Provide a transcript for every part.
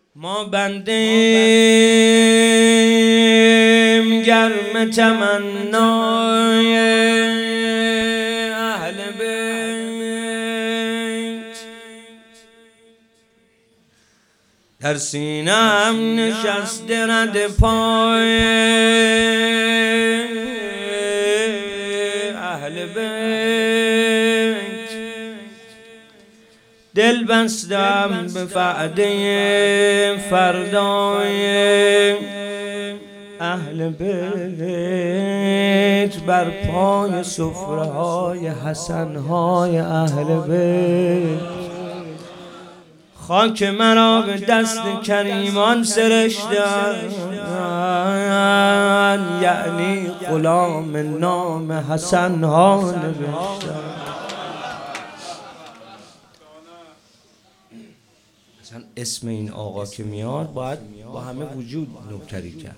ما بندیم گرم تمنای اهل بیت، در سینه‌ام نشسته رد پای اهل بیت. دل بستم به وعده فردای اهل بیت، بر پای سفره های حسن های اهل بیت. خاک مرا به دست کریمان سرشتند، یعنی غلام نام حسن ها نوشتند. اصلا اسم این آقا که میاد باید با همه وجود نوکری کرد.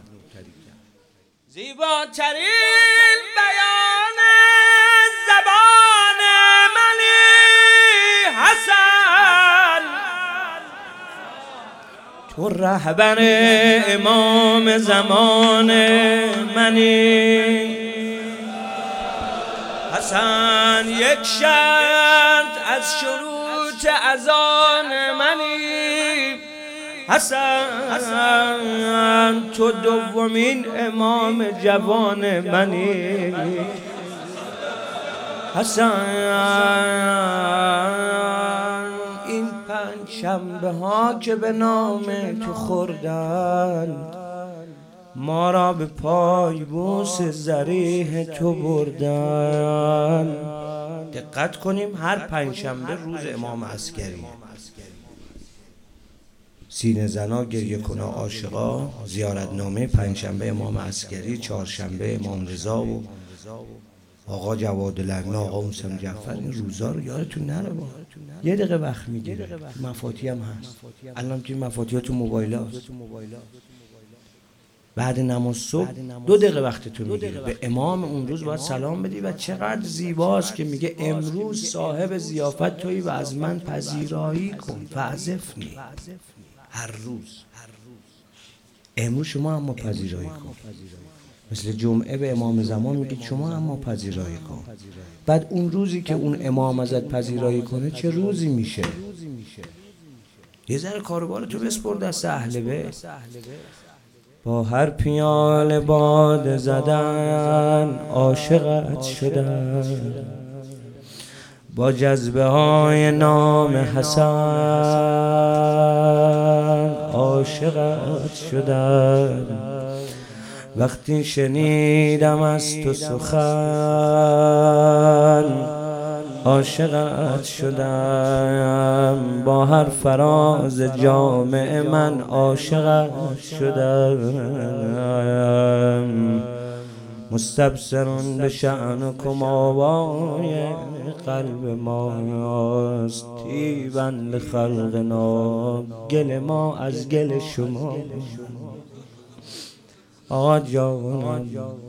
زیباترین بیان زبان منی حسن، تو رهبر امام زمان منی حسن. یک شرط از شروط اذان منی حسن، تو دومین امام جوان منی حسن. این پنج شنبه ها که به نام تو خوردند، ما را به پای بوس ضریح تو بردن. دقت کنیم، هر پنجشنبه روز امام عسکری، سینه زنا گریه کنه عاشقا، زیارتنامه پنجشنبه امام عسکری، چهارشنبه امام رضا و آقا جواد لگنا، آقا حسین جعفر. این روزا رو یادتون نره، با یه دقیقه وقت میگیره. مفاتی هم هست الان که مفاتی ها تو موبایل هست. بعد نماز صبح 2 دقیقه وقتتون میگیره. به امام اون روز باید سلام بدی و چقدر زیباست که میگه امروز صاحب ضیافت تویی و از من پذیرایی کن، فعزفنی. هر روز امروز شما هم پذیرایی کن. مثل جمعه به امام زمان میگه شما هم پذیرایی کن. بعد اون روزی که اون امام ازت پذیرایی کنه چه روزی میشه؟ یه ذره کاروبار تو بسپر دست اهل بیت. با هر پیاله باده زدن عاشقت شدن، با جذبه های نام حسن عاشقت شدن. وقتی شنیدم از تو سخن عاشقت شدم، با هر فراز جامع من عاشقت شدم. مستبصرون به شأنکم آوای قلب ماست، طیبا لخلقنا، گل ما از گل شما. آقا جانم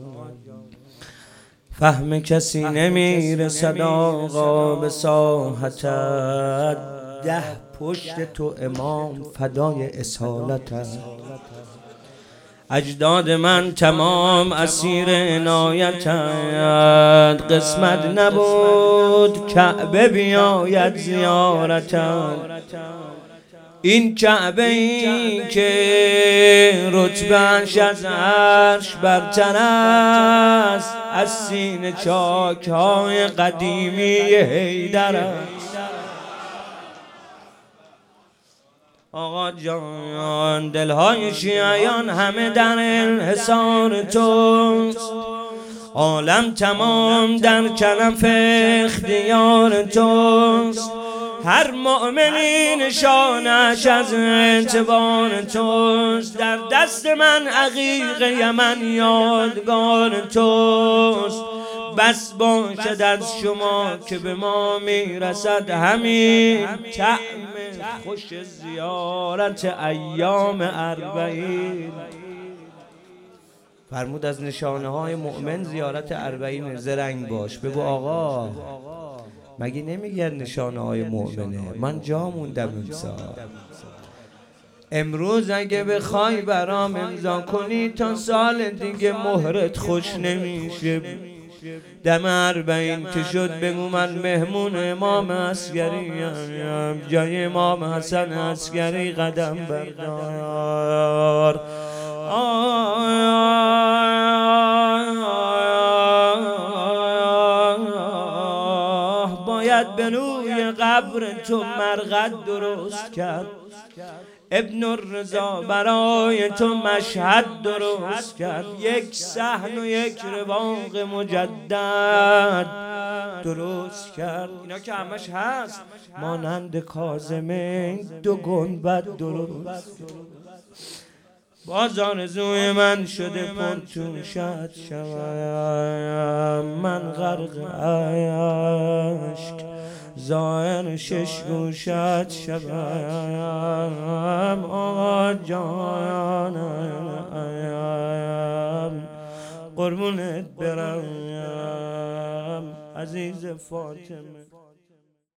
فهم کسی نمیرسد آقا به ساحتت، 10 پشت تو امام فدای اصالتت. اجداد من تمام اسیر عنایتت، قسمت نبود کعبه بیاید زیارتت. این کعبه ای که رتبه‌اش از عرش برتر است، از سینه چاک های قدیمی حیدر است. آقا جان دلهای شیعیان همه در انحصار توست، عالم تمام در کنف اختیار توست. هر مؤمنی نشانش از اعتبار توست، در دست من عقیق یمن یادگار توست. بس باشد از شما که به ما میرسد همین طعم خوش زیارت ایام 40. فرمود از نشانه های مؤمن زیارت 40 زرنگ باش. بگو آقا مگه نمیگن نشانه های مؤمنه؟ من جا موندم امسال. امروز اگه بخوای برام امضا کنی تا سال دیگه مهرت خوش نمیشه. دم 40 که شد بگو من مهمون امام عسگریم، جای امام حسن عسگری قدم بردار. باید به روی قبر تو مرقد درست کرد، ابن الرضا برای تو مشهد درست کرد، یک صحن و یک رواق مجدد درست کرد. اینا که همش هست، مانند کاظمین 2 گنبد درست. باز آرزوی من شده پرتوشت شوم، من غرق اشک ظاهر 6 گوشت شوم. آقا جانم قربونت برم عزیز فاطمه.